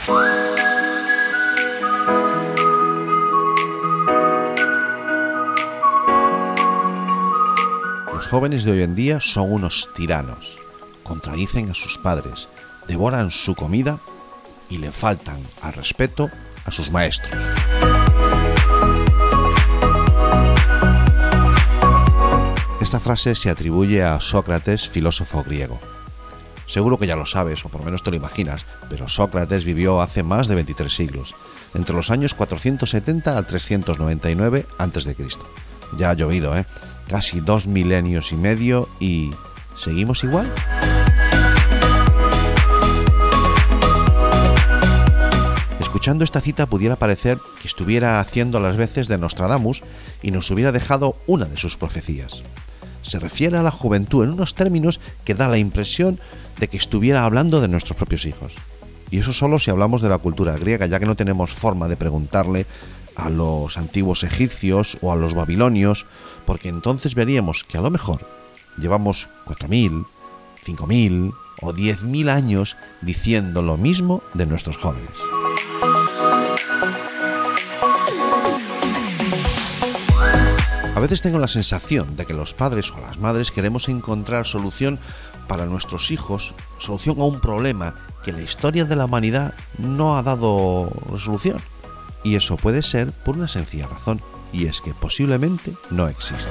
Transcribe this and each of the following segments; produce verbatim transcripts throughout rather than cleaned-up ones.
Los jóvenes de hoy en día son unos tiranos, contradicen a sus padres, devoran su comida y le faltan al respeto a sus maestros. Esta frase se atribuye a Sócrates, filósofo griego. Seguro que ya lo sabes, o por lo menos te lo imaginas, pero Sócrates vivió hace más de veintitrés siglos, entre los años cuatrocientos setenta al trescientos noventa y nueve antes de Cristo. Ya ha llovido, ¿eh? Casi dos milenios y medio y... ¿seguimos igual? Escuchando esta cita pudiera parecer que estuviera haciendo las veces de Nostradamus y nos hubiera dejado una de sus profecías. Se refiere a la juventud en unos términos que da la impresión de que estuviera hablando de nuestros propios hijos. Y eso solo si hablamos de la cultura griega, ya que no tenemos forma de preguntarle a los antiguos egipcios o a los babilonios, porque entonces veríamos que a lo mejor llevamos cuatro mil, cinco mil o diez mil años diciendo lo mismo de nuestros jóvenes. A veces tengo la sensación de que los padres o las madres queremos encontrar solución para nuestros hijos, solución a un problema que la historia de la humanidad no ha dado resolución. Y eso puede ser por una sencilla razón, y es que posiblemente no exista.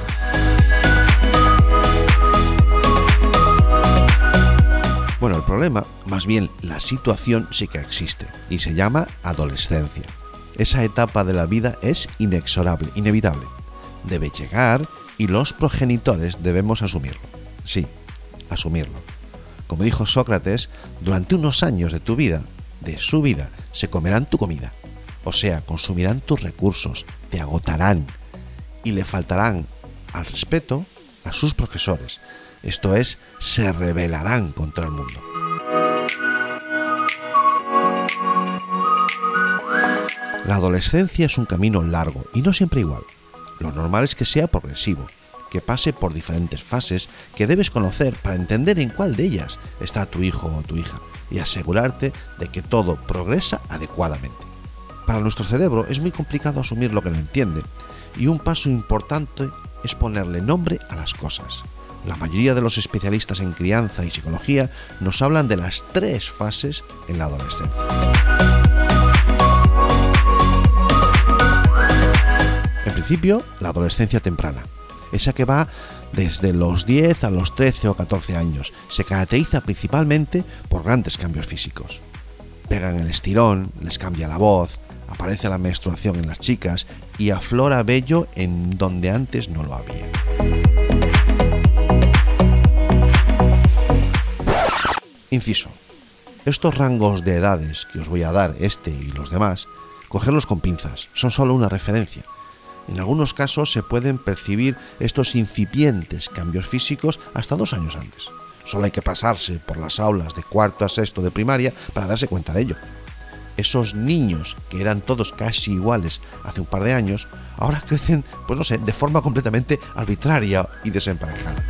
Bueno, el problema, más bien la situación, sí que existe, y se llama adolescencia. Esa etapa de la vida es inexorable, inevitable. Debe llegar y los progenitores debemos asumirlo. Sí, asumirlo. Como dijo Sócrates, durante unos años de tu vida, de su vida, se comerán tu comida. O sea, consumirán tus recursos, te agotarán y le faltarán al respeto a sus profesores. Esto es, se rebelarán contra el mundo. La adolescencia es un camino largo y no siempre igual. Lo normal es que sea progresivo, que pase por diferentes fases que debes conocer para entender en cuál de ellas está tu hijo o tu hija y asegurarte de que todo progresa adecuadamente. Para nuestro cerebro es muy complicado asumir lo que no entiende y un paso importante es ponerle nombre a las cosas. La mayoría de los especialistas en crianza y psicología nos hablan de las tres fases en la adolescencia. En principio, la adolescencia temprana, esa que va desde los diez a los trece o catorce años, se caracteriza principalmente por grandes cambios físicos. Pegan el estirón, les cambia la voz, aparece la menstruación en las chicas y aflora vello en donde antes no lo había. Inciso. Estos rangos de edades que os voy a dar, este y los demás, cogerlos con pinzas, son solo una referencia. En algunos casos se pueden percibir estos incipientes cambios físicos hasta dos años antes. Solo hay que pasarse por las aulas de cuarto a sexto de primaria para darse cuenta de ello. Esos niños que eran todos casi iguales hace un par de años, ahora crecen, pues no sé, de forma completamente arbitraria y desemparejada.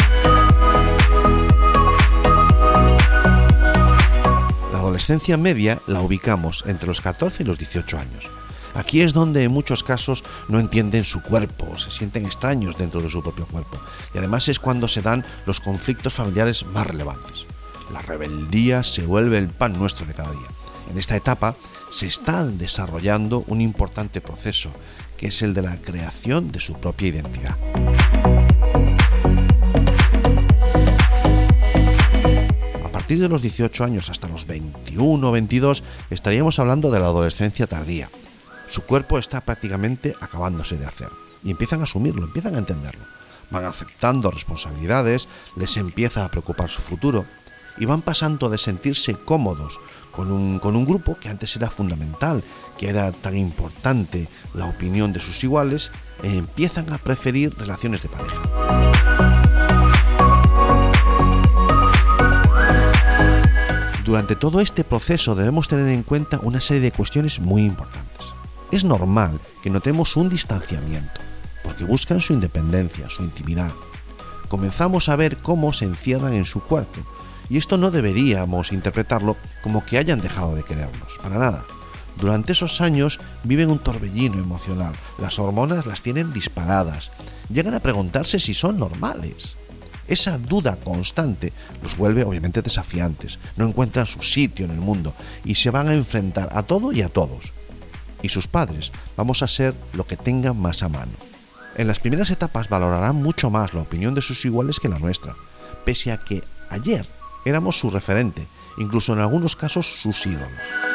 La adolescencia media la ubicamos entre los catorce y los dieciocho años. Aquí es donde en muchos casos no entienden su cuerpo, se sienten extraños dentro de su propio cuerpo. Y además es cuando se dan los conflictos familiares más relevantes. La rebeldía se vuelve el pan nuestro de cada día. En esta etapa se está desarrollando un importante proceso, que es el de la creación de su propia identidad. A partir de los dieciocho años hasta los veintiuno o veintidós estaríamos hablando de la adolescencia tardía. Su cuerpo está prácticamente acabándose de hacer y empiezan a asumirlo, empiezan a entenderlo. Van aceptando responsabilidades, les empieza a preocupar su futuro y van pasando de sentirse cómodos con un, con un grupo que antes era fundamental, que era tan importante la opinión de sus iguales, e empiezan a preferir relaciones de pareja. Durante todo este proceso debemos tener en cuenta una serie de cuestiones muy importantes. Es normal que notemos un distanciamiento, porque buscan su independencia, su intimidad. Comenzamos a ver cómo se encierran en su cuarto Y esto no deberíamos interpretarlo como que hayan dejado de querernos, para nada. Durante esos años viven un torbellino emocional, las hormonas las tienen disparadas, llegan a preguntarse si son normales. Esa duda constante los vuelve obviamente desafiantes, no encuentran su sitio en el mundo y se van a enfrentar a todo y a todos. Y sus padres vamos a ser lo que tengan más a mano. En las primeras etapas valorarán mucho más la opinión de sus iguales que la nuestra, pese a que ayer éramos su referente, incluso en algunos casos sus ídolos.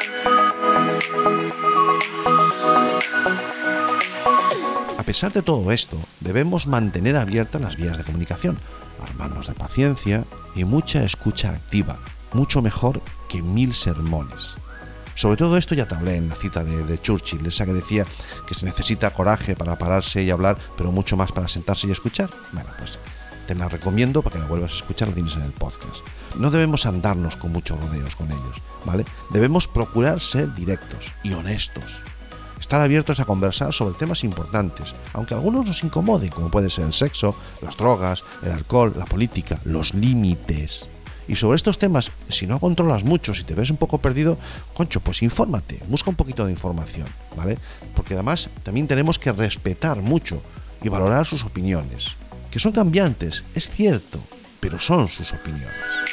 A pesar de todo esto, debemos mantener abiertas las vías de comunicación, armarnos de paciencia y mucha escucha activa, mucho mejor que mil sermones. Sobre todo esto ya te hablé en la cita de, de Churchill, esa que decía que se necesita coraje para pararse y hablar, pero mucho más para sentarse y escuchar. Bueno, pues te la recomiendo para que la vuelvas a escuchar, la tienes en el podcast. No debemos andarnos con muchos rodeos con ellos, ¿vale? Debemos procurar ser directos y honestos. Estar abiertos a conversar sobre temas importantes, aunque a algunos nos incomoden, como puede ser el sexo, las drogas, el alcohol, la política, los límites. Y sobre estos temas, si no controlas mucho, si te ves un poco perdido, concho, pues infórmate, busca un poquito de información, ¿vale? Porque además también tenemos que respetar mucho y valorar sus opiniones, que son cambiantes, es cierto, pero son sus opiniones.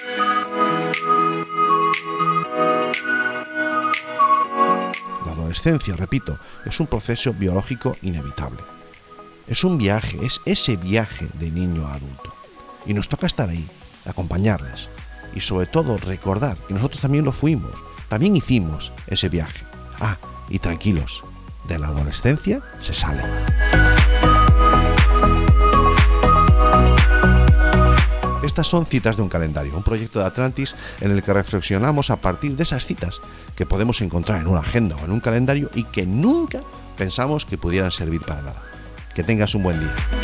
La adolescencia, repito, es un proceso biológico inevitable. Es un viaje, es ese viaje de niño a adulto. Y nos toca estar ahí, acompañarles. Y sobre todo recordar que nosotros también lo fuimos, también hicimos ese viaje. Ah, y tranquilos, de la adolescencia se sale. Estas son Citas de un Calendario, un proyecto de Atlantis en el que reflexionamos a partir de esas citas que podemos encontrar en una agenda o en un calendario y que nunca pensamos que pudieran servir para nada. Que tengas un buen día.